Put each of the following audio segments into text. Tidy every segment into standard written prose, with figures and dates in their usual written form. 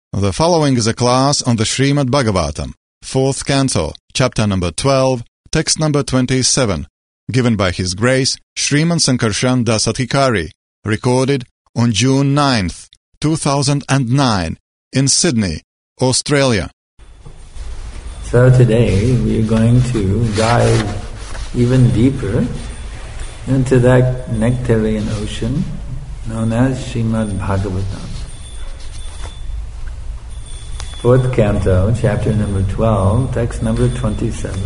The following is a class on the Srimad Bhagavatam, 4th Canto, chapter number 12, text number 27, given by His Grace Sriman Sankarshan Das Adhikari, recorded on June 9th, 2009, in Sydney, Australia. So today we are going to dive even deeper into that nectarian ocean known as Srimad Bhagavatam. 4th Canto, chapter number 12, text number 27.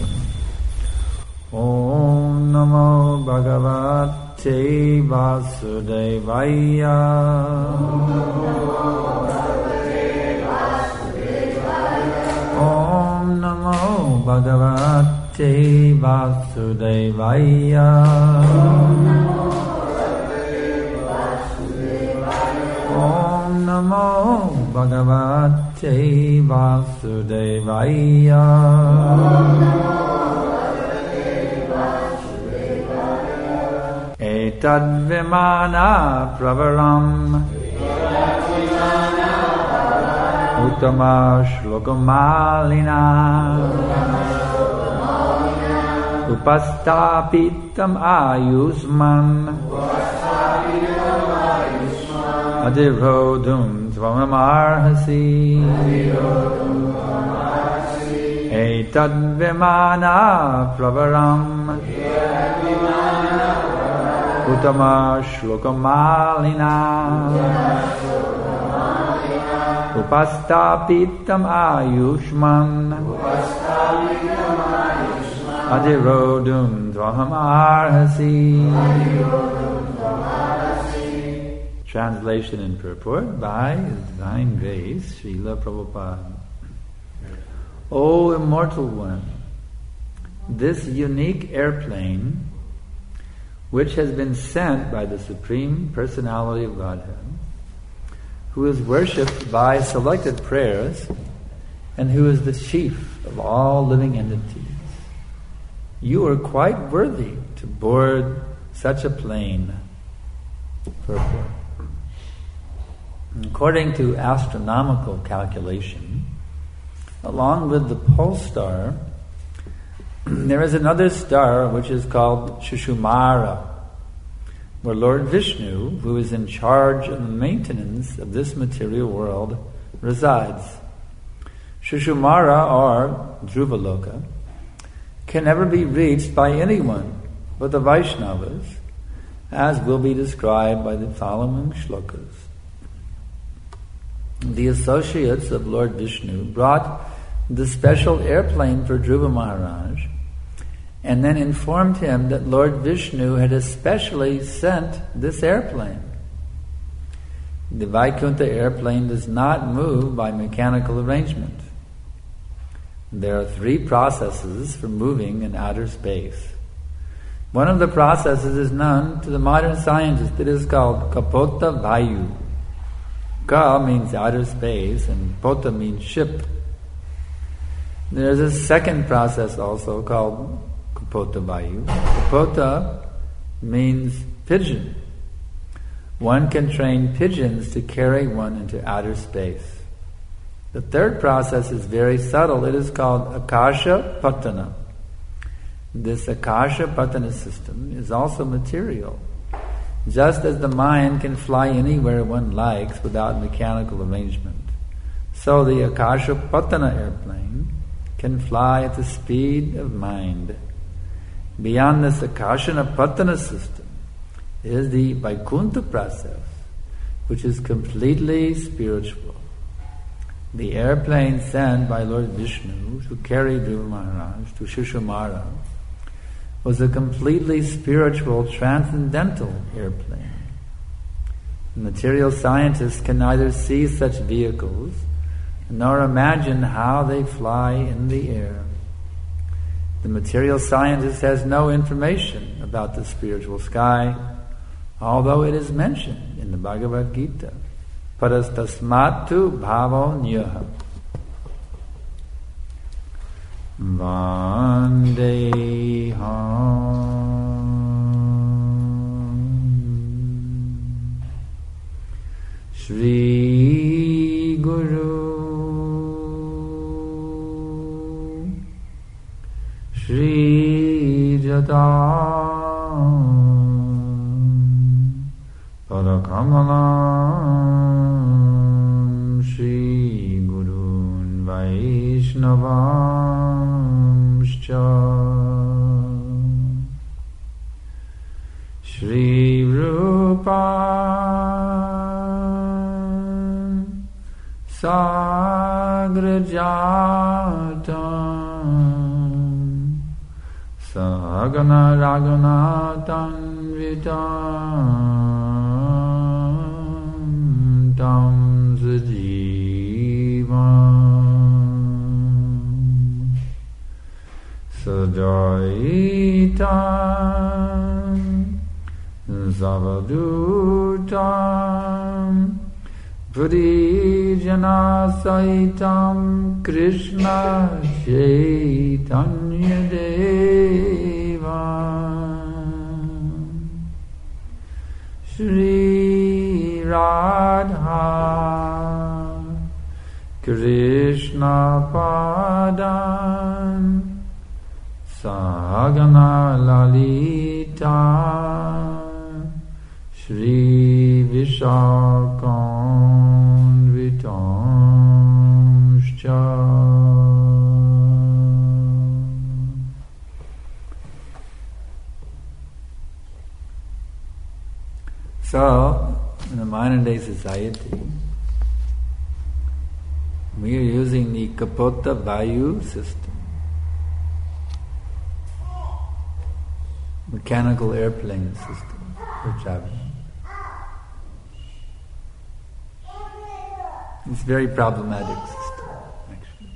Om Namo Bhagavate Vasudevaya. Om Namo Bhagavate Vasudevaya. Om Namo Bhagavate Vasudevaya. Etad vimana pravaram Uttama shlokamalina Upastapitam ayusman Adirodum tvamamarhasi Etad vimana pravaram Uttama shlokamalina Upastapitam ayushman Adirodum dvahamarhasi. Translation and purport by His Divine Grace, Srila Prabhupada. O Immortal One, this unique airplane, which has been sent by the Supreme Personality of Godhead, who is worshipped by selected prayers, and who is the chief of all living entities, you are quite worthy to board such a plane. Purport. According to astronomical calculation, along with the pole star, there is another star which is called Sushumara, where Lord Vishnu, who is in charge of the maintenance of this material world, resides. Sushumara, or Dhruvaloka, can never be reached by anyone but the Vaishnavas, as will be described by the following shlokas. The associates of Lord Vishnu brought the special airplane for Dhruva Maharaj, and then informed him that Lord Vishnu had especially sent this airplane. The Vaikuntha airplane does not move by mechanical arrangement. There are 3 processes for moving in outer space. One of the processes is known to the modern scientist. It is called Kapota Vayu. Ka means outer space and Pota means ship. There is a second process also called Kapota Vayu. Kapota means pigeon. One can train pigeons to carry one into outer space. The third process is very subtle. It is called Akasha Patana. This Akasha Patana system is also material. Just as the mind can fly anywhere one likes without mechanical arrangement, so the Akasha Patana airplane can fly at the speed of mind. Beyond this Akasha Patana system is the Vaikuntha process, which is completely spiritual. The airplane sent by Lord Vishnu to carry Dhruva Maharaj to Sushumara was a completely spiritual, transcendental airplane. Material scientists can neither see such vehicles nor imagine how they fly in the air. The material scientist has no information about the spiritual sky, although it is mentioned in the Bhagavad Gita. Parastasmatu bhavo nyaha. Vandeham Shri Guru Yatam Padakamalam Shri Gurun Vaishnavamscha Shri Rupa Sagrajatam Sagana Raghunathan Vitam Tam Sajivam Sajaitam Zavadutam Purijana Saitam Krishna Chaitanya Deva Shri Radha Krishna Padam Sagana Lalita Shri Vishakam Vitamscha. So, in the modern day society, we are using the Kapota Vayu system, mechanical airplane system for traveling. It's a very problematic system, actually.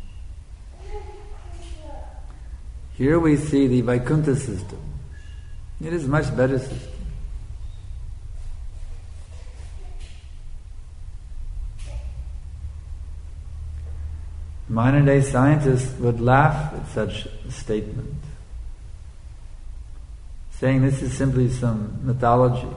Here we see the Vaikuntha system. It is a much better system. Modern day scientists would laugh at such a statement, saying this is simply some mythology.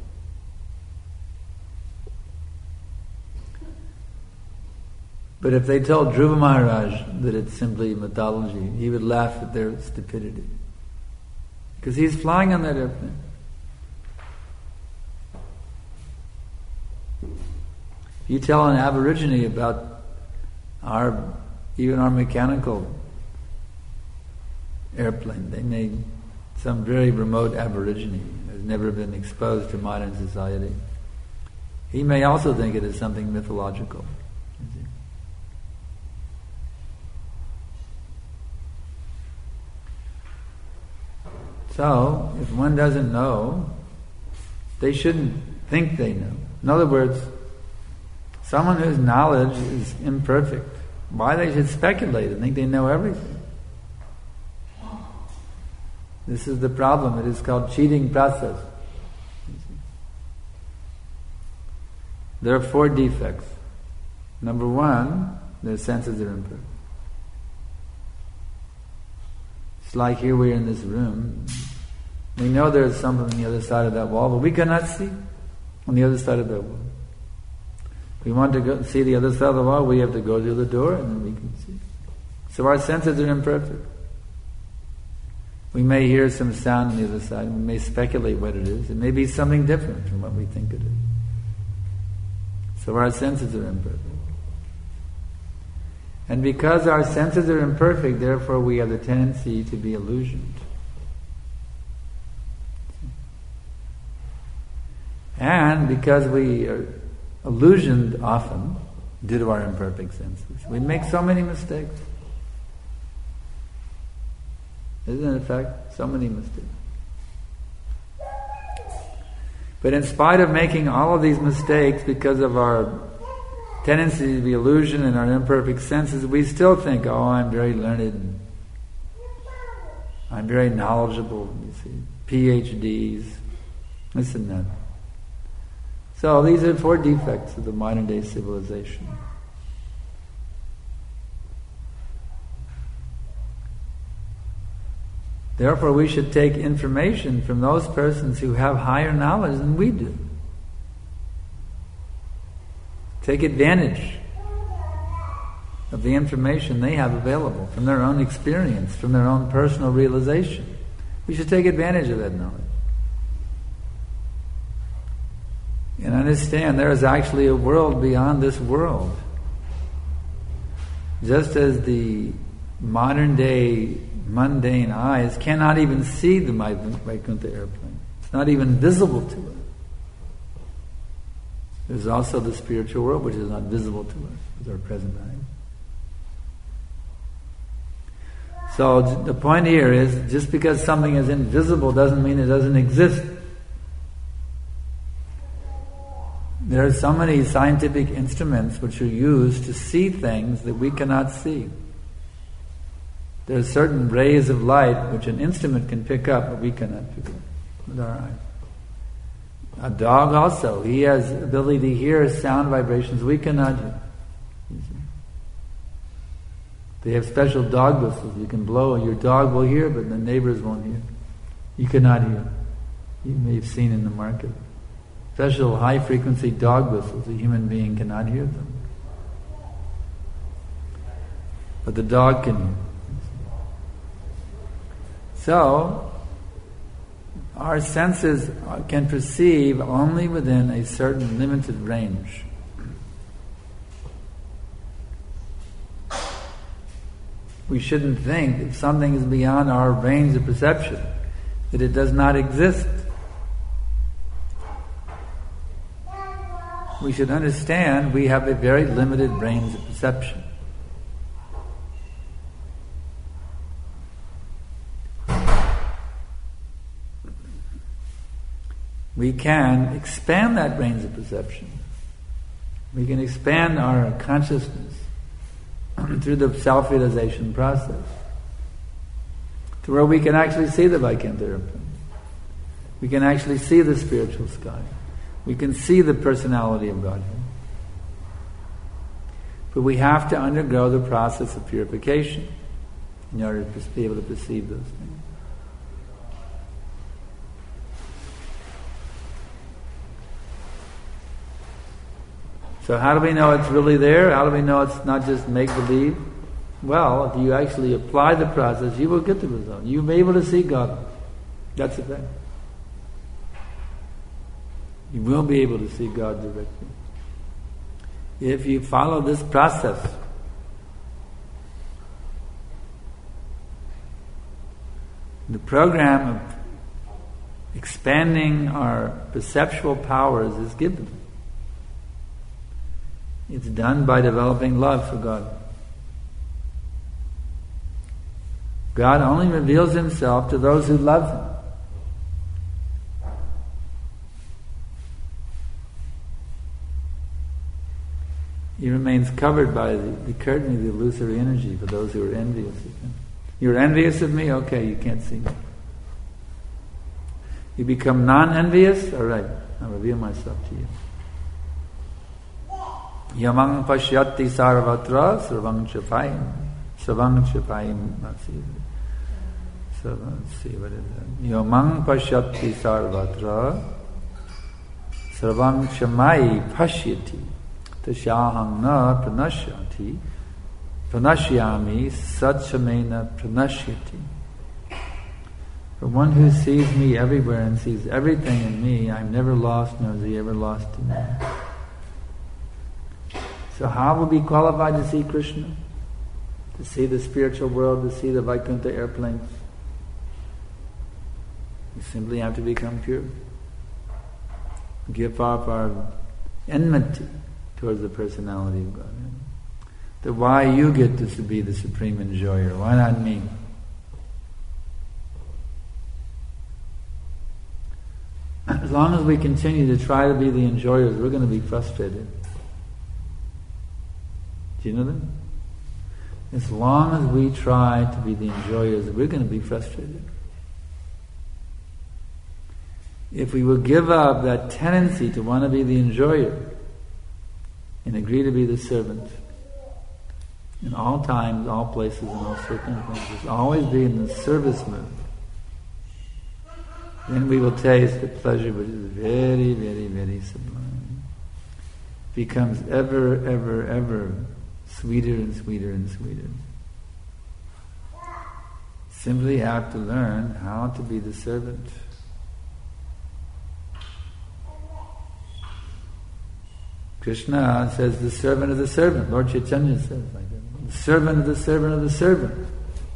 But if they told Dhruva Maharaj that it's simply mythology, he would laugh at their stupidity. Because he's flying on that airplane. If you tell an Aborigine about even our mechanical airplane, they may, some very remote Aborigine who's never been exposed to modern society, he may also think it is something mythological. So, if one doesn't know, they shouldn't think they know. In other words, someone whose knowledge is imperfect, why they should speculate and think they know everything? This is the problem. It is called cheating process. There are 4 defects. Number 1, their senses are imperfect. It's like here we are in this room. We know there's something on the other side of that wall, but we cannot see on the other side of that wall. If we want to go see the other side of the wall, we have to go through the door and then we can see. So our senses are imperfect. We may hear some sound on the other side, and we may speculate what it is. It may be something different from what we think it is. So our senses are imperfect. And because our senses are imperfect, therefore we have the tendency to be illusioned. And because we are illusioned often, due to our imperfect senses, we make so many mistakes. Isn't it, in fact, so many mistakes? But in spite of making all of these mistakes because of our tendency to be illusioned and our imperfect senses, we still think, oh, I'm very learned, I'm very knowledgeable, you see, PhDs, this and that. So these are 4 defects of the modern day civilization. Therefore, we should take information from those persons who have higher knowledge than we do. Take advantage of the information they have available from their own experience, from their own personal realization. We should take advantage of that knowledge. And understand there is actually a world beyond this world. Just as the modern day mundane eyes cannot even see the Vaikuntha airplane. It's not even visible to us. There's also the spiritual world which is not visible to us with our present eyes. So the point here is, just because something is invisible doesn't mean it doesn't exist. There are so many scientific instruments which are used to see things that we cannot see. There are certain rays of light which an instrument can pick up, but we cannot pick up with our eyes. A dog also, he has the ability to hear sound vibrations we cannot hear. They have special dog whistles you can blow and your dog will hear, but the neighbors won't hear. You cannot hear. You may have seen in the market. Special high-frequency dog whistles, a human being cannot hear them. But the dog can hear. So, our senses can perceive only within a certain limited range. We shouldn't think if something is beyond our range of perception that it does not exist. We should understand we have a very limited range of perception. We can expand that range of perception. We can expand our consciousness through the self-realization process to where we can actually see the Vaikuntha airplane. We can actually see the spiritual sky. We can see the personality of Godhead. But we have to undergo the process of purification in order to be able to perceive those things. So how do we know it's really there? How do we know it's not just make-believe? Well, if you actually apply the process, you will get the result. You'll be able to see God. That's the thing. You will be able to see God directly. If you follow this process, the program of expanding our perceptual powers is given. It's done by developing love for God. God only reveals Himself to those who love Him. He remains covered by the curtain of the illusory energy for those who are envious of Him. You're envious of me? Okay, you can't see me. You become non-envious? Alright, I'll reveal myself to you. Yamang pashyati sarvatra sarvang chapayim. Sarvang chapayim. Let's see, what is that? Yamang pashyati sarvatra sarvang chamai pashyati. Tasyaham na pranashyati. Pranashyami satchamena pranashyati. For one who sees me everywhere and sees everything in me, I'm never lost, nor is he ever lost to me. So how will we be qualified to see Krishna? To see the spiritual world, to see the Vaikuntha airplanes? We simply have to become pure. Give up our enmity towards the personality of God. That why you get to be the supreme enjoyer? Why not me? As long as we continue to try to be the enjoyers, we're going to be frustrated. Do you know that? As long as we try to be the enjoyers, we're going to be frustrated. If we will give up that tendency to want to be the enjoyer and agree to be the servant, in all times, all places, and all circumstances, always be in the service mood, then we will taste the pleasure which is very, very, very sublime. Becomes ever, ever, ever sweeter and sweeter and sweeter. simply have to learn how to be the servant. Krishna says the servant of the servant. Lord Chaitanya says like that. The servant of the servant of the servant.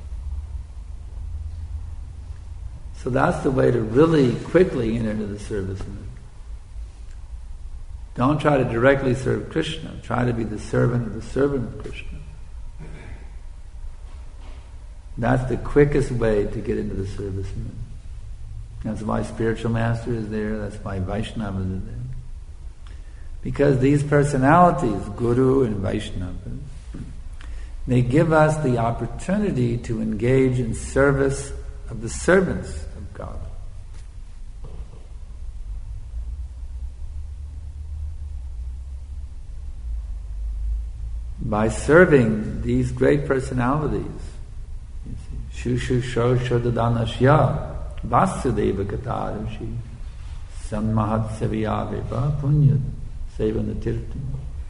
So that's the way to really quickly enter into the service of it. Don't try to directly serve Krishna. Try to be the servant of Krishna. That's the quickest way to get into the service of it. That's why spiritual master is there. That's why Vaishnavas are there. Because these personalities, Guru and Vaishnavas, they give us the opportunity to engage in service of the servants of God. By serving these great personalities, Shushu Sho Shodadanashya Vasudeva Katarishi Sammahat Seviyaveva Punya Sevana Tirtan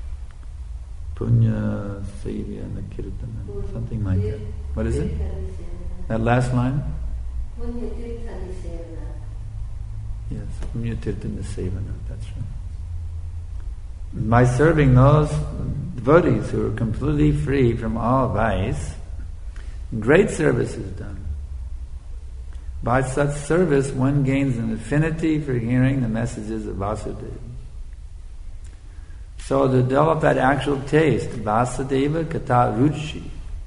Punya Sevana Kirtan, something like that. What is it? That last line? Punya Tirtan Sevana. Yes, Punya Tirtan Sevana, that's right. By serving those devotees who are completely free from all vice, great service is done. By such service, one gains an affinity for hearing the messages of Vasudeva. So to develop that actual taste, Vasudeva Kata Ruchi,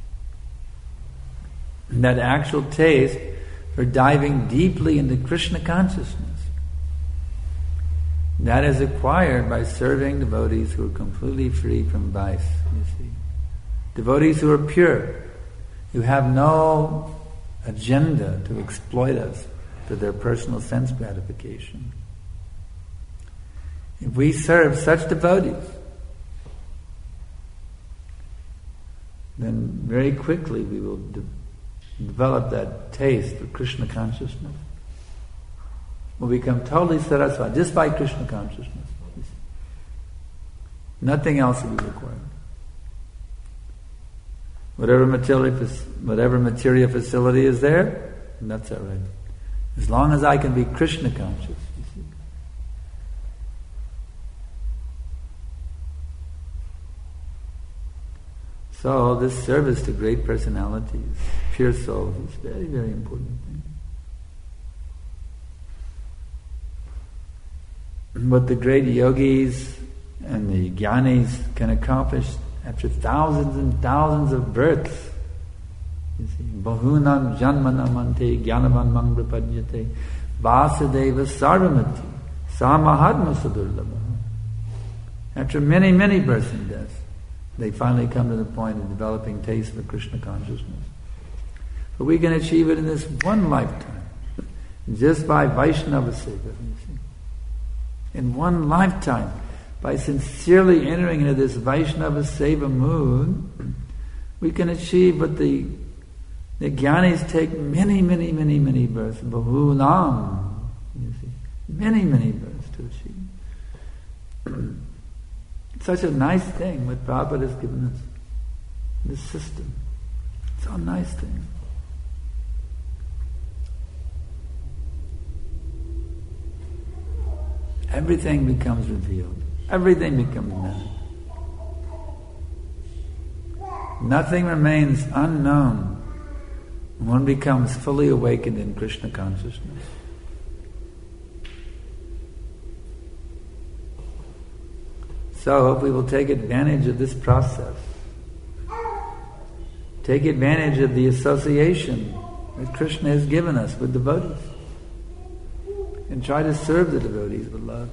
that actual taste for diving deeply into Krishna consciousness, that is acquired by serving devotees who are completely free from vice, you see. Devotees who are pure, who have no agenda to exploit us for their personal sense gratification. If we serve such devotees, then very quickly we will develop that taste for Krishna consciousness. We'll become totally satisfied just by Krishna consciousness. Nothing else will be required. Whatever material facility is there, that's all right. As long as I can be Krishna conscious, you see. So this service to great personalities, pure souls, is very, very important thing. What the great yogis and the jnanis can accomplish after thousands and thousands of births. You see, Bahunam Janmanamante Jnanavan Mangrapadyate Vasudeva Sarvamati Samahatma Sadurlabha. After many, many births and deaths, they finally come to the point of developing taste for Krishna consciousness. But we can achieve it in this one lifetime, just by Vaishnava Seva, you see. In one lifetime, by sincerely entering into this Vaishnava Seva mood, we can achieve what the jnanis take many, many, many, many births, Bahunam, you see, many, many births to achieve. It's such a nice thing what Prabhupada has given us, this system. It's a nice thing. Everything becomes revealed. Everything becomes known. Nothing remains unknown when one becomes fully awakened in Krishna consciousness. So if we will take advantage of this process, take advantage of the association that Krishna has given us with devotees, and try to serve the devotees with love,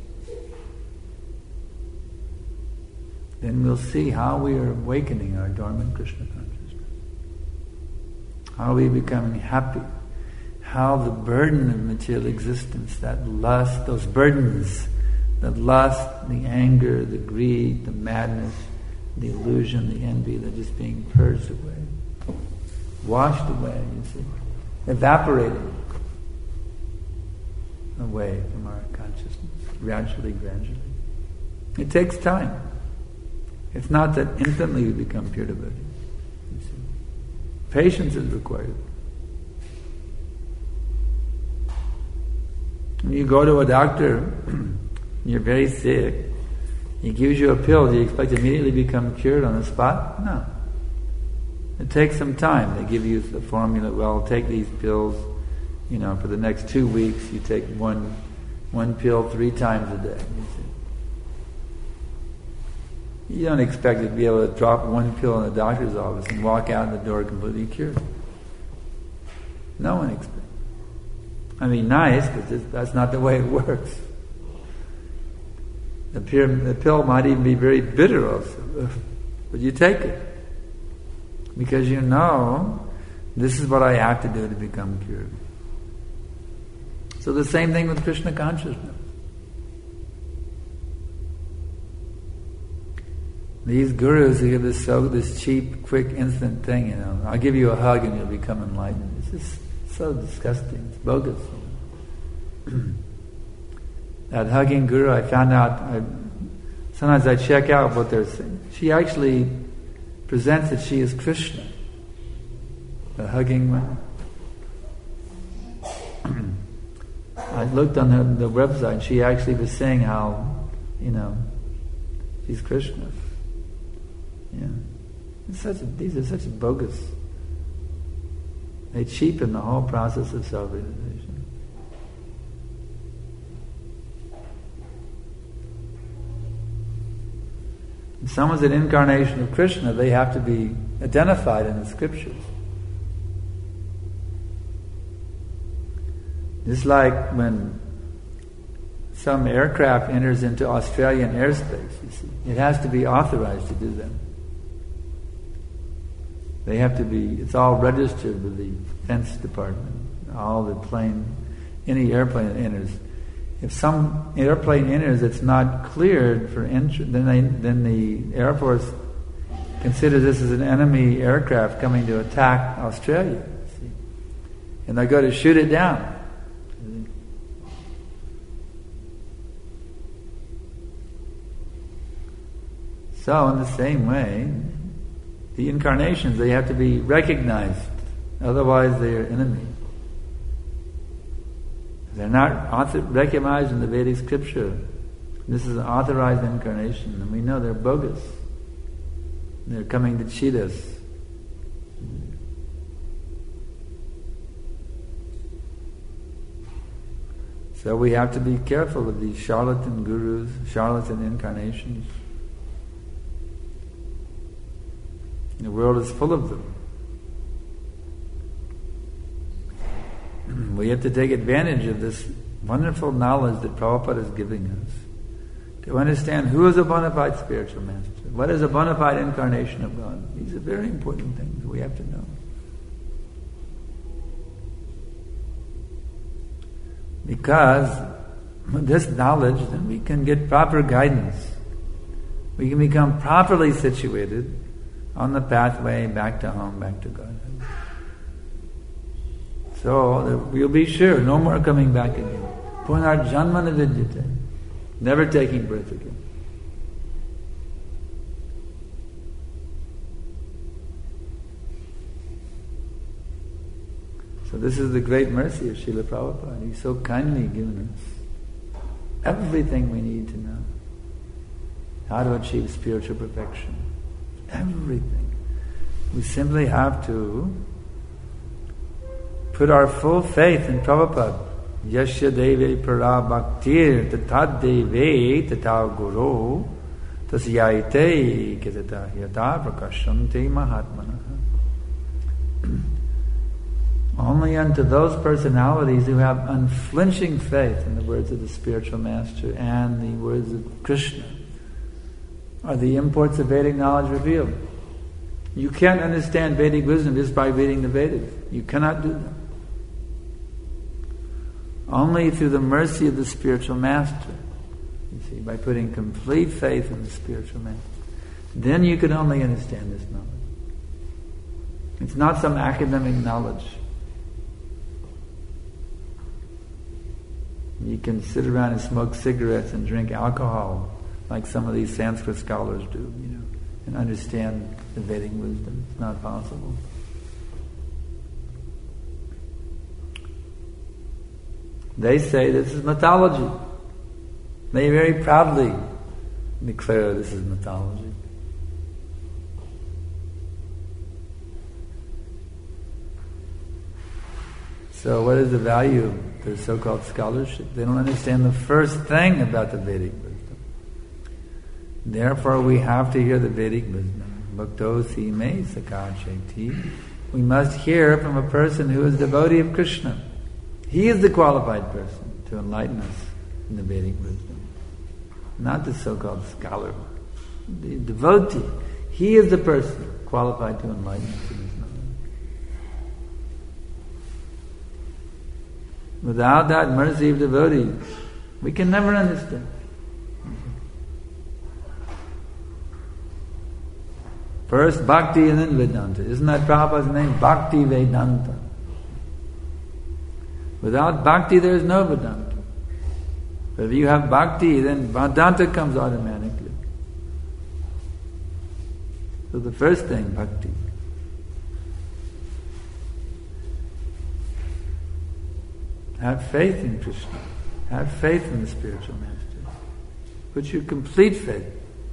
then we'll see how we are awakening our dormant Krishna consciousness. How we are becoming happy. How the burden of material existence, that lust, those burdens, the lust, the anger, the greed, the madness, the illusion, the envy, they're just being purged away. Washed away, you see. Evaporated away from our consciousness, gradually, gradually. It takes time. It's not that instantly we become pure devotees. Patience is required. When you go to a doctor, you're very sick, he gives you a pill, do you expect to immediately become cured on the spot? No. It takes some time. They give you the formula, well, take these pills, for the next 2 weeks, you take one pill 3 times a day. You don't expect to be able to drop one pill in the doctor's office and walk out the door completely cured. No one expects. I mean, nice, but that's not the way it works. The pill might even be very bitter also, but you take it. Because you know, this is what I have to do to become cured. So the same thing with Krishna consciousness. These gurus who give this cheap, quick, instant thing, I'll give you a hug and you'll become enlightened. It's just so disgusting. It's bogus. That hugging guru, I found out, sometimes I check out what they're saying. She actually presents that she is Krishna. The hugging one. I looked on the website, she actually was saying how, she's Krishna. Yeah. These are such bogus. They cheapen the whole process of self-realization. If someone's an incarnation of Krishna, they have to be identified in the scriptures. Just like when some aircraft enters into Australian airspace, you see, it has to be authorized to do that. They have to be, it's all registered with the Defense Department. Any airplane that enters. If some airplane enters that's not cleared for entry, then the Air Force considers this as an enemy aircraft coming to attack Australia. See? And they go to shoot it down. So in the same way, the incarnations, they have to be recognized. Otherwise they are enemy. They're not recognized in the Vedic scripture. This is an authorized incarnation, and we know they're bogus. They're coming to cheat us. So we have to be careful of these charlatan gurus, charlatan incarnations. The world is full of them. We have to take advantage of this wonderful knowledge that Prabhupada is giving us to understand who is a bona fide spiritual master, what is a bona fide incarnation of God. These are very important things we have to know. Because with this knowledge, then we can get proper guidance. We can become properly situated on the pathway back to home, back to God. So we'll be sure, no more coming back again. Punar janmana vidyate, never taking birth again. So this is the great mercy of Srila Prabhupada. He's so kindly given us everything we need to know. How to achieve spiritual perfection. Everything. We simply have to put our full faith in Prabhupada. Yasya deve para bhaktir tatad deve tata guru tasyaite ketata yata prakashante mahatmana. Only unto those personalities who have unflinching faith in the words of the spiritual master and the words of Krishna are the imports of Vedic knowledge revealed. You can't understand Vedic wisdom just by reading the Vedas. You cannot do that. Only through the mercy of the spiritual master, you see, by putting complete faith in the spiritual master. Then you can only understand this knowledge. It's not some academic knowledge. You can sit around and smoke cigarettes and drink alcohol like some of these Sanskrit scholars do, and understand the Vedic wisdom. It's not possible. They say this is mythology. They very proudly declare this is mythology. So what is the value of their so-called scholarship? They don't understand the first thing about the Vedic wisdom. Therefore we have to hear the Vedic wisdom. Bhaktosi me sakacheti. We must hear from a person who is devotee of Krishna. He is the qualified person to enlighten us in the Vedic wisdom. Not the so-called scholar. The devotee. He is the person qualified to enlighten us in this knowledge. Without that mercy of devotees, we can never understand. First Bhakti and then Vedanta. Isn't that Prabhupada's name? Bhakti Vedanta. Without Bhakti there is no Vedanta. But if you have Bhakti, then Vedanta comes automatically. So the first thing, Bhakti. Have faith in Krishna. Have faith in the spiritual master. Put your complete faith.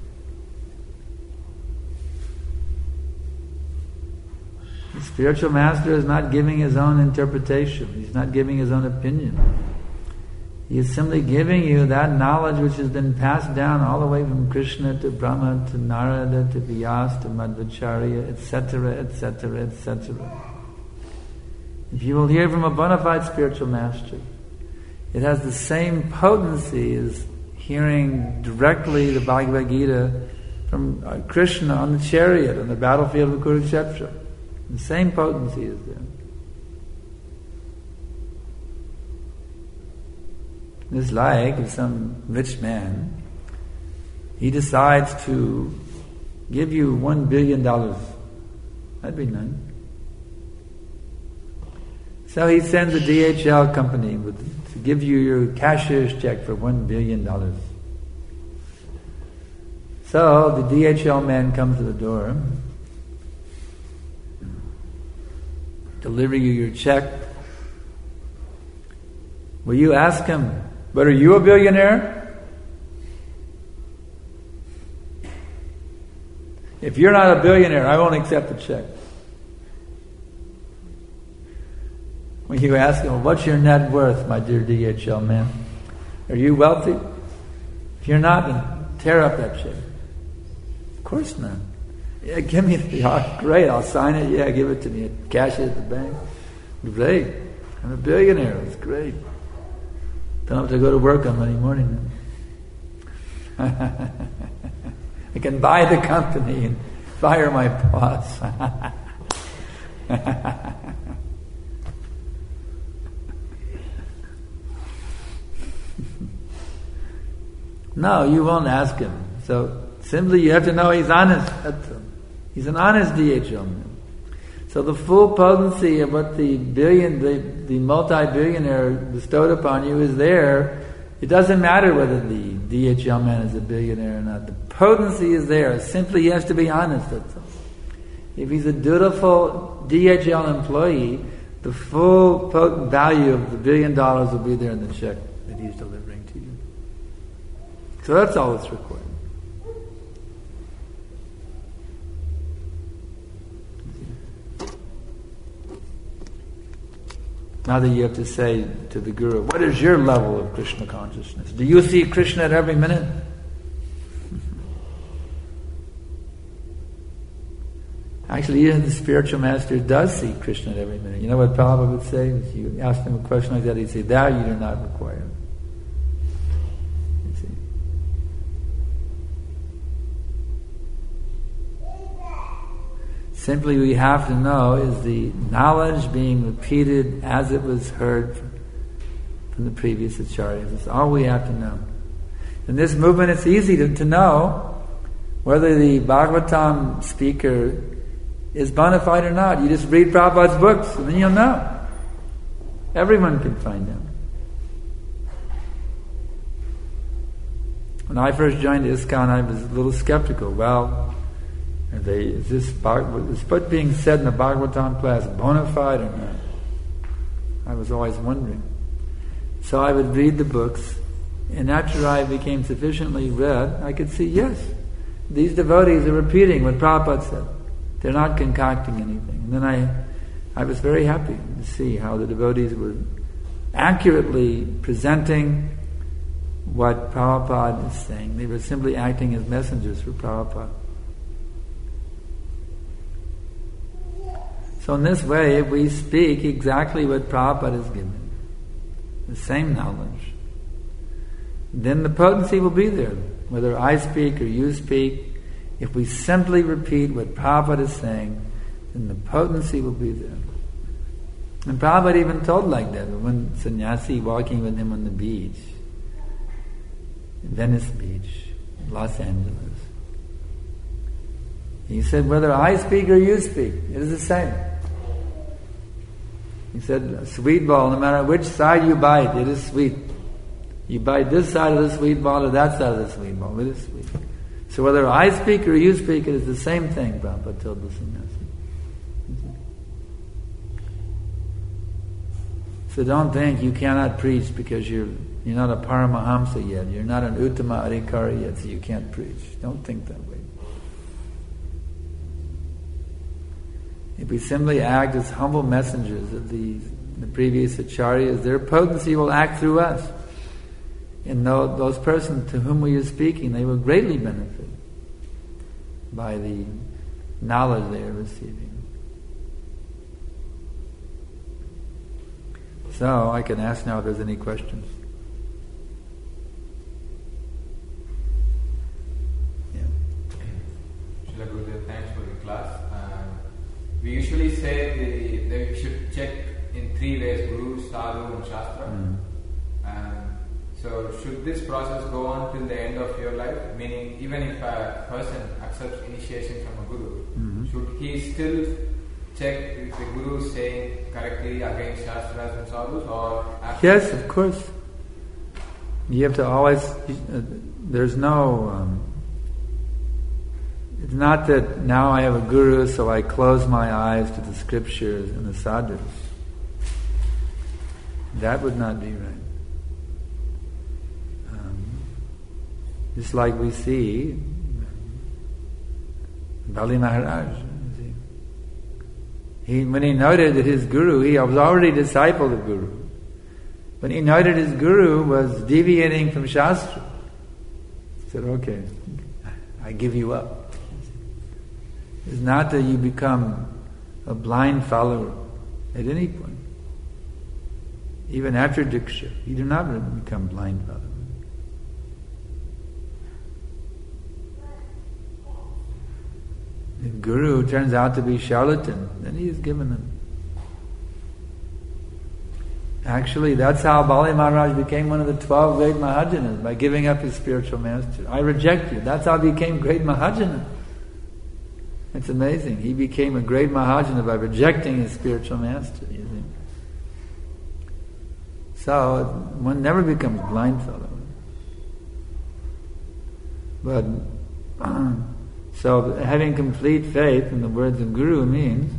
The spiritual master is not giving his own interpretation. He's not giving his own opinion. He is simply giving you that knowledge which has been passed down all the way from Krishna to Brahma to Narada to Vyasa to Madhvacharya, etc., etc., etc. If you will hear from a bona fide spiritual master, it has the same potency as hearing directly the Bhagavad Gita from Krishna on the chariot, on the battlefield of Kurukshetra. The same potency is there. It's like if some rich man, he decides to give you $1 billion. That'd be nice. So he sends a DHL company to give you your cashier's check for $1 billion. So the DHL man comes to the door, deliver you your check. Will you ask him, but are you a billionaire? If you're not a billionaire, I won't accept the check. When you ask him, what's your net worth, my dear DHL man? Are you wealthy? If you're not, then tear up that check. Of course not. Yeah, give me great, I'll sign it. Yeah, give it to me. Cash it at the bank. Great. I'm a billionaire. It's great. Don't have to go to work on Monday morning. I can buy the company and fire my boss. No, you won't ask him. So simply you have to know he's honest. That's all. He's an honest DHL man. So the full potency of what the multi-billionaire bestowed upon you is there. It doesn't matter whether the DHL man is a billionaire or not. The potency is there. Simply he has to be honest. That's all. If he's a dutiful DHL employee, the full potent value of the $1 billion will be there in the check that he's delivering to you. So that's all that's required. Now that you have to say to the Guru, what is your level of Krishna consciousness? Do you see Krishna at every minute? Actually, even the spiritual master does see Krishna at every minute. You know what Prabhupada would say? If you asked him a question like that, he'd say, that you do not require. You see? Simply we have to know is the knowledge being repeated as it was heard from the previous acharyas. That's all we have to know. In this movement it's easy to know whether the Bhagavatam speaker is bona fide or not. You just read Prabhupada's books and then you'll know. Everyone can find out. When I first joined ISKCON, I was a little skeptical. Well, is what being said in the Bhagavatam class bona fide or not? I was always wondering. So I would read the books, and after I became sufficiently read, I could see, yes, these devotees are repeating what Prabhupada said. They're not concocting anything. And then I was very happy to see how the devotees were accurately presenting what Prabhupada is saying. They were simply acting as messengers for Prabhupada. So in this way, if we speak exactly what Prabhupada has given, the same knowledge, then the potency will be there. Whether I speak or you speak, if we simply repeat what Prabhupada is saying, then the potency will be there. And Prabhupada even told like that, when sannyasi walking with him on the beach, Venice Beach, Los Angeles. He said, whether I speak or you speak, it is the same. He said, a sweet ball, no matter which side you bite, it is sweet. You bite this side of the sweet ball or that side of the sweet ball, it is sweet. So whether I speak or you speak, it is the same thing, Prabhupada told the sannyasi. So don't think you cannot preach because you're not a Paramahamsa yet. You're not an Uttama Adhikari yet, so you can't preach. Don't think that way. If we simply act as humble messengers of the previous acharyas, their potency will act through us. And those persons to whom we are speaking, they will greatly benefit by the knowledge they are receiving. So I can ask now if there's any questions. Srila Gurudev, thanks for the class. We usually say that we should check in 3 ways: Guru, Sadhu and Shastra. So should this process go on till the end of your life? Meaning, even if a person accepts initiation from a Guru, should he still check if the Guru is saying correctly against Shastras and Sadhus, or after? Yes, of course. You have to always, there's no, it's not that now I have a Guru so I close my eyes to the scriptures and the sadhus. That would not be right. Just like we see Bali Maharaj. When he noted that his Guru, he was already a disciple of Guru. When he noted his Guru was deviating from Shastra, he said, okay, I give you up. It's not that you become a blind follower at any point. Even after Diksha, you do not become blind followers. If Guru turns out to be charlatan, then he is given them. Actually, that's how Bali Maharaj became one of the 12 great Mahajanas, by giving up his spiritual master. I reject you. That's how he became great Mahajana. It's amazing. He became a great Mahajana by rejecting his spiritual master. You see? So one never becomes blind follower. But so having complete faith in the words of Guru means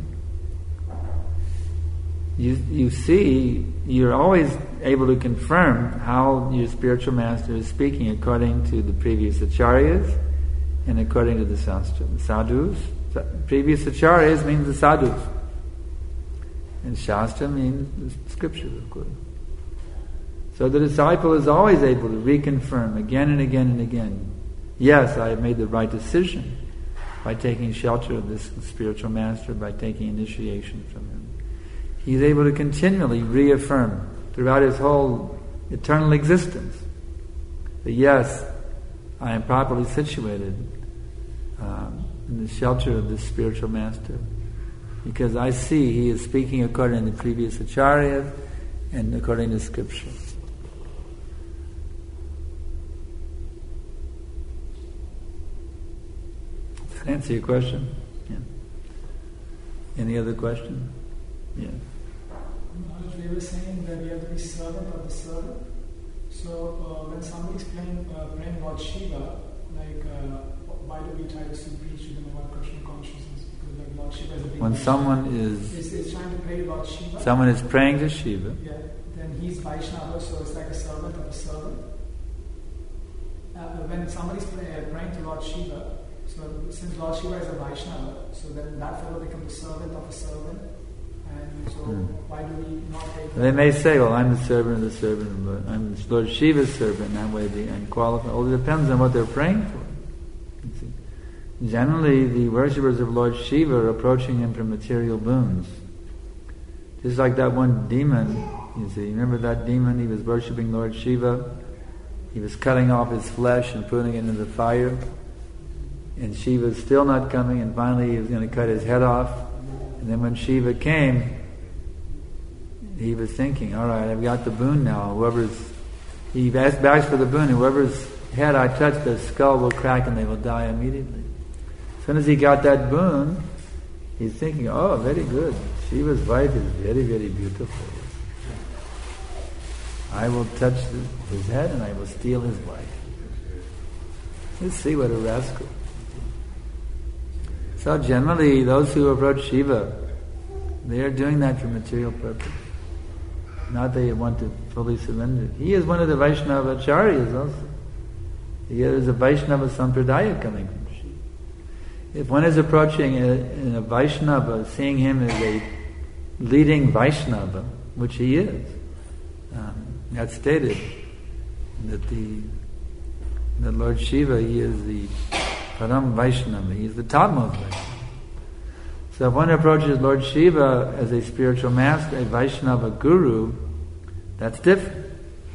you see, you're always able to confirm how your spiritual master is speaking according to the previous acharyas and according to the Shastra. The sadhus, previous acharyas means the sadhus, and Shastra means the scripture, of course. So the disciple is always able to reconfirm again and again and again, yes, I have made the right decision by taking shelter of this spiritual master, by taking initiation from him. He's able to continually reaffirm throughout his whole eternal existence that yes, I am properly situated in the shelter of this spiritual master, because I see he is speaking according to the previous acharyas and according to scripture. Does that answer your question? Yeah. Any other question? Yeah. They were saying that you have to be servant of the servant. So when somebody is praying Lord Shiva, why do we try to preach to them about Krishna consciousness? Because Lord Shiva is a big when someone is trying to pray about Shiva. Someone is praying to Shiva. Yeah. Then he's Vaishnava, so it's like a servant of a servant. When somebody's praying to Lord Shiva, so since Lord Shiva is a Vaishnava, so then that fellow becomes a servant of a servant. And so why do we not take... They may say, well, I'm the servant of the servant, but I'm Lord Shiva's servant, and that way the unqualified. Well, it depends on what they're praying for. You see. Generally, the worshippers of Lord Shiva are approaching him for material boons. Just like that one demon, you see, remember that demon? He was worshipping Lord Shiva. He was cutting off his flesh and putting it into the fire. And Shiva's still not coming, and finally he was going to cut his head off. And then when Shiva came, he was thinking, all right, I've got the boon now. He asked for the boon, whoever's head I touch, their skull will crack and they will die immediately. As soon as he got that boon, he's thinking, oh, very good. Shiva's wife is very, very beautiful. I will touch his head and I will steal his wife. Let's see what a rascal. So generally, those who approach Shiva, they are doing that for material purpose. Not they want to fully surrender. He is one of the Vaishnava acharyas also. He is a Vaishnava sampradaya coming from Shiva. If one is approaching a Vaishnava, seeing him as a leading Vaishnava, which he is, that's stated that Lord Shiva, he is the Param Vaishnava, he is the topmost Vaishnava. So if one approaches Lord Shiva as a spiritual master, a Vaishnava guru, that's different.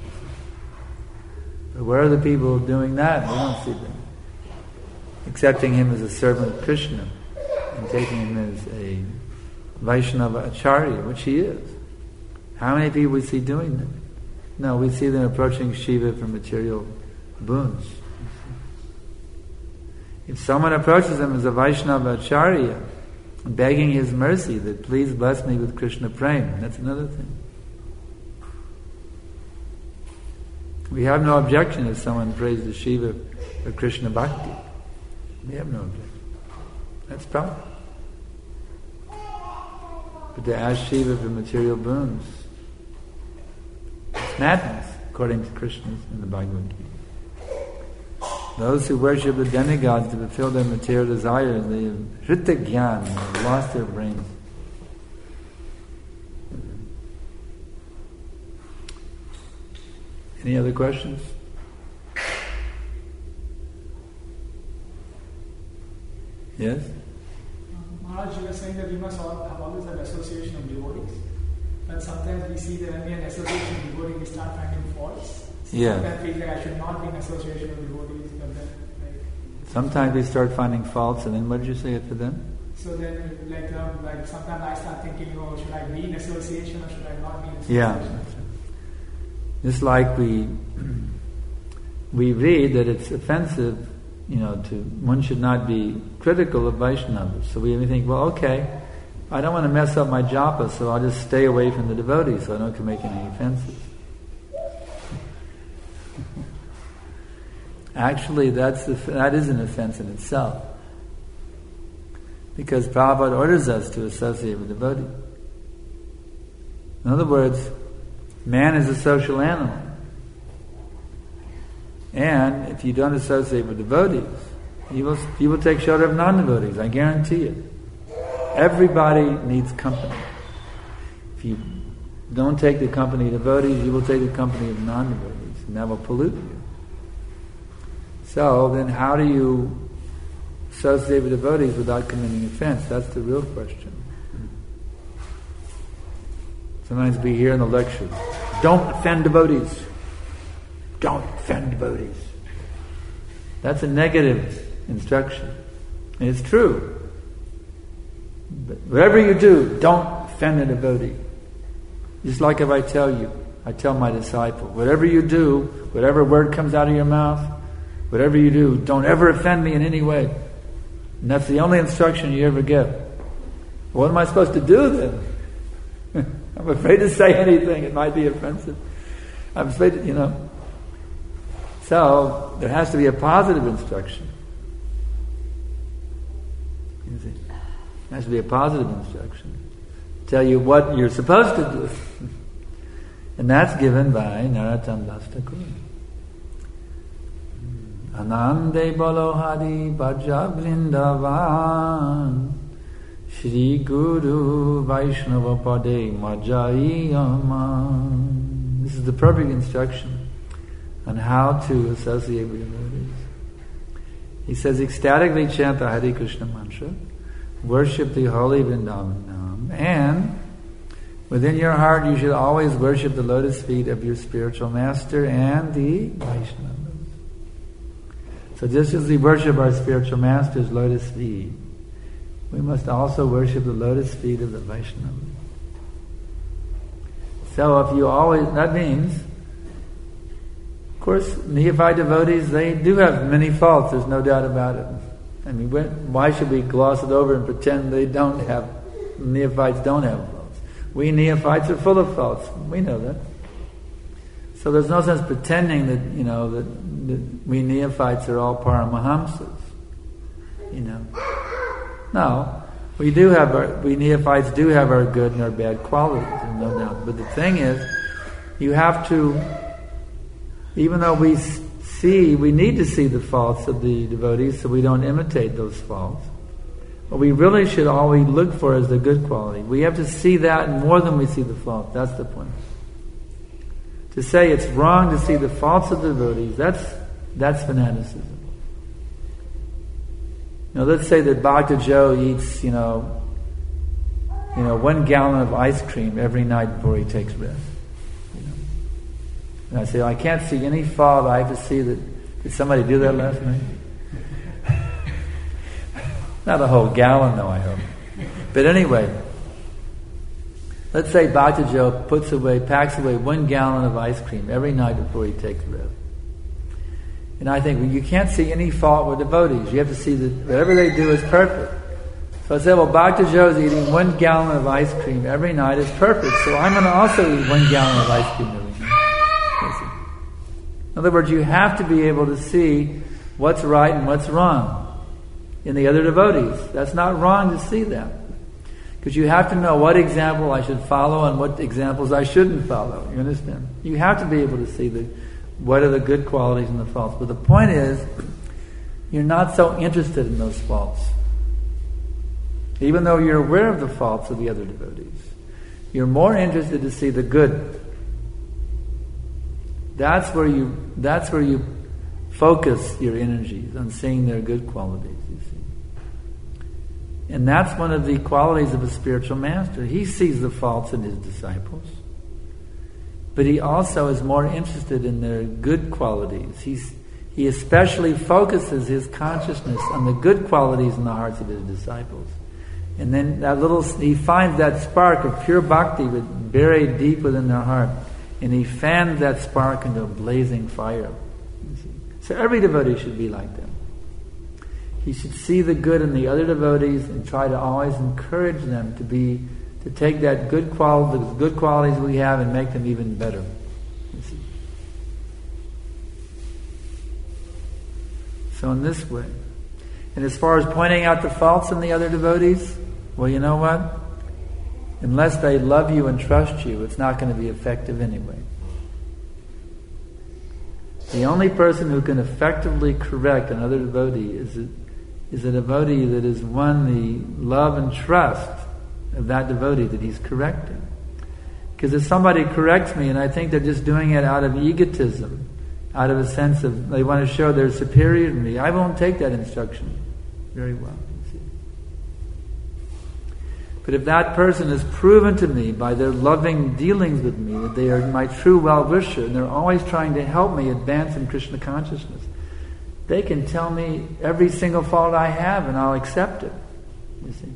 But where are the people doing that? We don't see them. Accepting him as a servant of Krishna and taking him as a Vaishnava acharya, which he is. How many people we see doing that? No, we see them approaching Shiva for material boons. If someone approaches him as a Vaishnava acharya, begging his mercy that please bless me with Krishna Prem, that's another thing. We have no objection if someone prays to Shiva for Krishna Bhakti. We have no objection. That's proper. But to ask Shiva for material boons, it's madness, according to Krishna in the Bhagavad Gita. Those who worship the demigods to fulfill their material desires, they have hrita gyan, they've lost their brains. Any other questions? Yes? Maharaj, you were saying that we must have always have association of devotees. But sometimes we see that when we are in association of devotees, we start finding faults. Yeah. Sometimes we feel like I should not be in association of devotees, but then Sometimes we start finding faults, and then what did you say after them? So then, like sometimes I start thinking, oh, should I be in association or should I not be in association? Yeah. Just like we read that it's offensive, one should not be critical of Vaishnavas. So we think, well, okay, I don't want to mess up my japa, so I'll just stay away from the devotees so I don't make any offenses. Actually, that is an offense in itself. Because Prabhupada orders us to associate with devotees. In other words, man is a social animal. And if you don't associate with devotees, you will take shelter of non-devotees, I guarantee it. Everybody needs company. If you don't take the company of devotees, you will take the company of non-devotees, and that will pollute you. So then how do you associate with devotees without committing offense? That's the real question. Sometimes we hear in the lectures, don't offend devotees. Don't offend devotees. That's a negative instruction. And it's true. But whatever you do, don't offend a devotee. Just like if I tell my disciple, whatever you do, whatever word comes out of your mouth, whatever you do, don't ever offend me in any way. And that's the only instruction you ever give. What am I supposed to do then? I'm afraid to say anything. It might be offensive. I'm afraid to, So, there has to be a positive instruction. You see? There has to be a positive instruction. Tell you what you're supposed to do. And that's given by Narottam Das Thakur. Anande Balohari Bhaja Vrindavan Shri Guru Vaishnava Pade Majai Aman. This is the perfect instruction on how to associate with devotees. He says, ecstatically chant the Hare Krishna mantra, worship the holy Vrindavan Nam, and within your heart you should always worship the lotus feet of your spiritual master and the Vaishnavas. So just as we worship our spiritual master's lotus feet, we must also worship the lotus feet of the Vaishnavas. So if you always, that means, of course, neophyte devotees, they do have many faults, there's no doubt about it. I mean, why should we gloss it over and pretend they don't have, neophytes don't have faults? We neophytes are full of faults, we know that. So there's no sense pretending that, that we neophytes are all Paramahamsas, No, we neophytes do have our good and our bad qualities, there's no doubt. But the thing is, you have to, even though we need to see the faults of the devotees so we don't imitate those faults, what we really should always look for is the good quality. We have to see that more than we see the faults. That's the point. To say it's wrong to see the faults of the devotees, that's fanaticism. Let's say that Bhakta Joe eats, 1 gallon of ice cream every night before he takes rest. And I say, I can't see any fault. I have to see that. Did somebody do that last night? Not a whole gallon, though, I hope. But anyway, let's say Bhakta Joe packs away 1 gallon of ice cream every night before he takes rest. And I think, you can't see any fault with devotees. You have to see that whatever they do is perfect. So I said, Bhakta Joe is eating 1 gallon of ice cream every night is perfect. So I'm going to also eat 1 gallon of ice cream every night. In other words, you have to be able to see what's right and what's wrong in the other devotees. That's not wrong to see that. Because you have to know what example I should follow and what examples I shouldn't follow. You understand? You have to be able to see what are the good qualities and the faults. But the point is, you're not so interested in those faults. Even though you're aware of the faults of the other devotees, you're more interested to see the good. That's where you focus your energies on seeing their good qualities, you see. And that's one of the qualities of a spiritual master. He sees the faults in his disciples, but he also is more interested in their good qualities. He especially focuses his consciousness on the good qualities in the hearts of his disciples. And then he finds that spark of pure bhakti buried deep within their heart. And he fans that spark into a blazing fire. So every devotee should be like that. He should see the good in the other devotees and try to always encourage them to take that the good qualities we have and make them even better. You see. So in this way. And as far as pointing out the faults in the other devotees, well, you know what? Unless they love you and trust you, it's not going to be effective anyway. The only person who can effectively correct another devotee is a devotee that has won the love and trust of that devotee that he's correcting. Because if somebody corrects me and I think they're just doing it out of egotism, out of a sense of they want to show they're superior to me, I won't take that instruction very well. But if that person has proven to me by their loving dealings with me that they are my true well-wisher and they're always trying to help me advance in Krishna consciousness, they can tell me every single fault I have and I'll accept it. You see.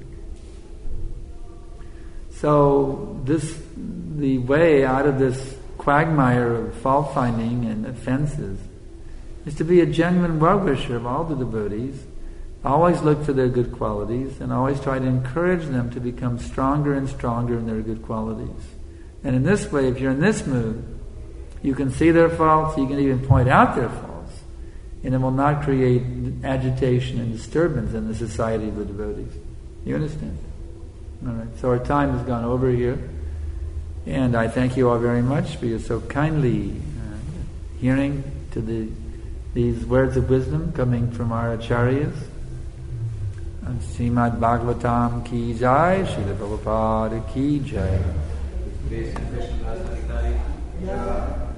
So the way out of this quagmire of fault-finding and offenses is to be a genuine well-wisher of all the devotees. Always look for their good qualities and always try to encourage them to become stronger and stronger in their good qualities. And in this way, if you're in this mood, you can see their faults, you can even point out their faults, and it will not create agitation and disturbance in the society of the devotees. You understand? All right. So our time has gone over here. And I thank you all very much for your so kindly hearing to these words of wisdom coming from our acharyas. Srimad Bhagavatam ki jai, Srila Prabhupada ki jai.